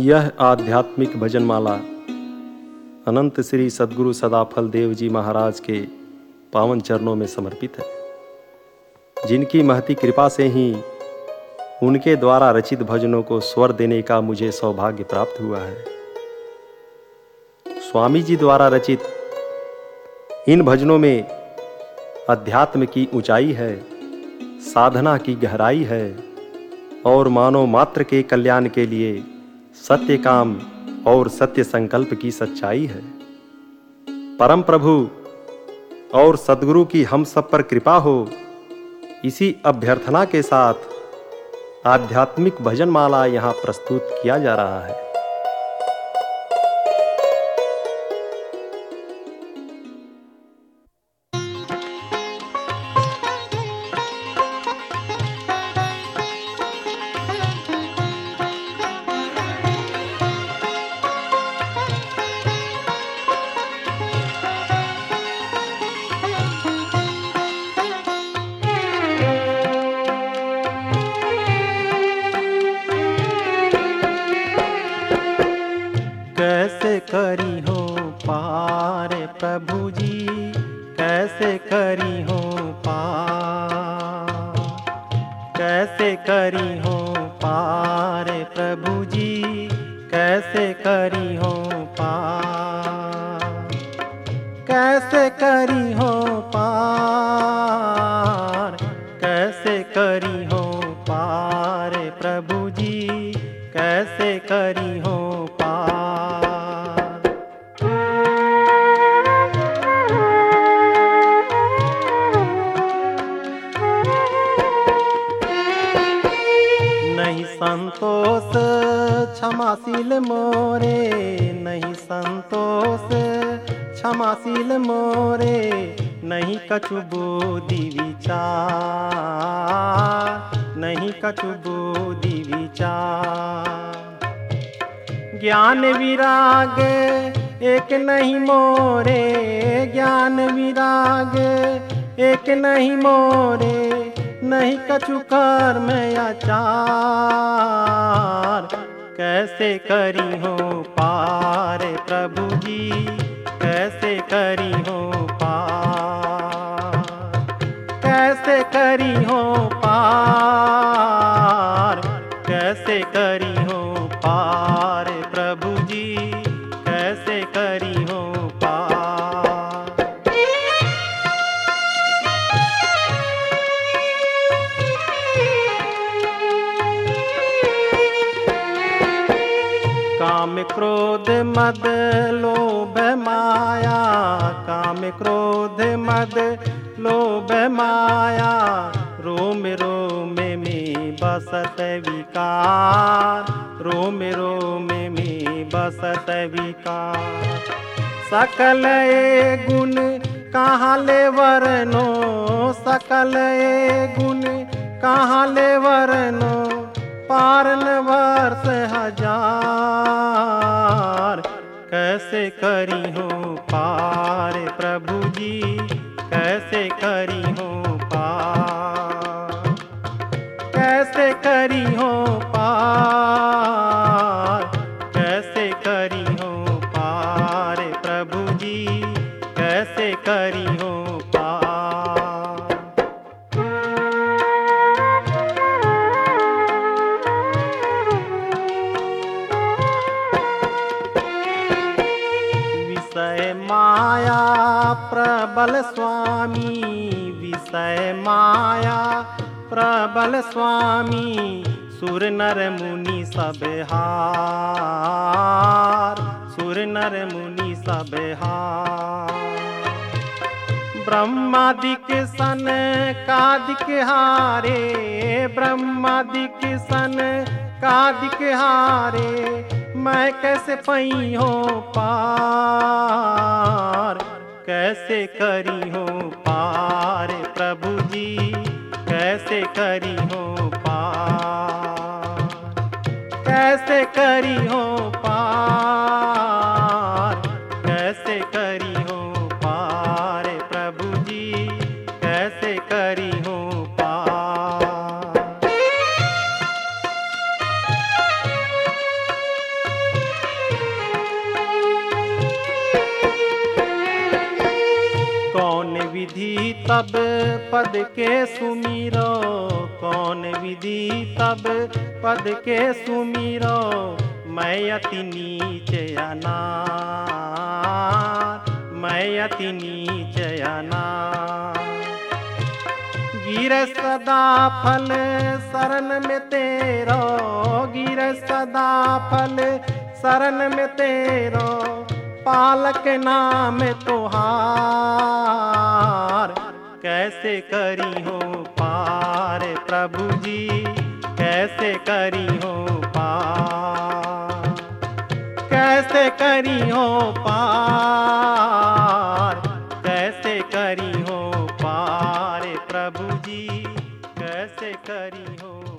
यह आध्यात्मिक भजनमाला अनंत श्री सद्गुरु सदाफल देव जी महाराज के पावन चरणों में समर्पित है, जिनकी महती कृपा से ही उनके द्वारा रचित भजनों को स्वर देने का मुझे सौभाग्य प्राप्त हुआ है। स्वामी जी द्वारा रचित इन भजनों में अध्यात्म की ऊंचाई है, साधना की गहराई है और मानव मात्र के कल्याण के लिए सत्य काम और सत्य संकल्प की सच्चाई है। परम प्रभु और सद्गुरु की हम सब पर कृपा हो, इसी अभ्यर्थना के साथ आध्यात्मिक भजनमाला यहाँ प्रस्तुत किया जा रहा है। कैसे करी हो पार प्रभु जी, कैसे करी हो पार, कैसे करी हो पार प्रभु जी, कैसे करी हो पार, कैसे करी हो पार, कैसे करी हो पार प्रभु जी, कैसे करी हो पार। नहीं संतोष क्षमाशील मोरे, नहीं संतोष क्षमाशील मोरे, नहीं कछु बुद्धि विचार, नहीं कछु बुद्धि विचार। ज्ञान विराग एक नहीं मोरे, ज्ञान विराग एक नहीं मोरे, नहीं कछु कर्म आचार। कैसे करी हो पार प्रभु जी, कैसे करी हो पार, कैसे करी हो पार, कैसे करी हो पार प्रभु जी, कैसे करी हो पार। काम क्रोध मद लोभ माया, काम क्रोध मद लोभ माया, रोम रोम में बसत विकार, रोम रोम में बसत विकार। सकल ए गुण कहाँ ले वरनो, सकल ए गुण कहाँ ले वरनो, पारन वर्ष हजार। कैसे करी हो पार प्रभु जी, कैसे करी हो पार, कैसे करी हो पार, कैसे करी हो पार प्रभु जी, कैसे करी हो पार। विषय माया प्रबल स्वामी, विषय माया प्रबल स्वामी, सुर नर मुनि सब हार, सुर नर मुनि सब हार। ब्रह्मादिक सन कादिक हारे, ब्रह्मादिक सन कादिक हारे, मैं कैसे पई हो पार। कैसे करी हो पार प्रभु जी, कैसे करी हो पार, कैसे करी हो पार, कैसे करी हो पार प्रभु जी, कैसे करी हो पार। विधि तब पद के सुमिरो, कौन विधि तब पद के सुमिरो, मैं अति नीच अनार, मैं अति नीच अनार। गिर सदा फल शरण में तेरो, गिर सदा फल शरण में तेरो, पालक नाम तुहार। कैसे करी हो पार प्रभु जी, कैसे करी हो पार, कैसे करी हो पार, कैसे करी हो पार प्रभु जी, कैसे करी हो